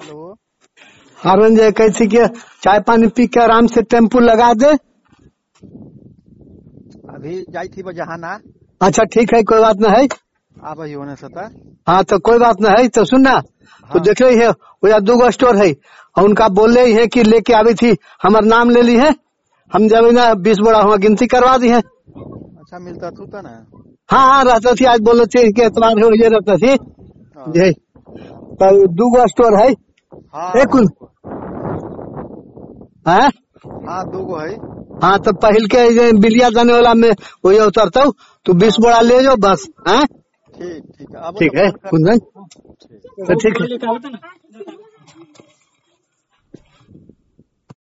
Hello. हारन जे कैसी के चाय पानी पी के आराम से टेम्पू लगा दे। अभी जाई थी जहाना। अच्छा ठीक है, कोई बात नहीं है। आप ही होने सता। हाँ तो कोई बात नहीं है। तो सुनना, तो देख रही है वो 2 स्टोर है और उनका बोल रही है कि लेके आई थी, हमारा नाम ले ली है, हम जब ना 20 बोरा हुआ गिनती करवा दी है। अच्छा मिलता तू था ना। हाँ हाँ रहता थी, आज बोले थे कि एतवार हो ये रहता थी जी। तो 2 स्टोर है। हाँ एक है। हाँ 2 है। हाँ तो पहल के बिलिया जाने वाला में वही उतरता हूँ, तो 20 बोरा ले जाओ बस। हाँ ठीक है। अब ठीक है फोन कर। कुंदन, ठीक। तो ठीक है।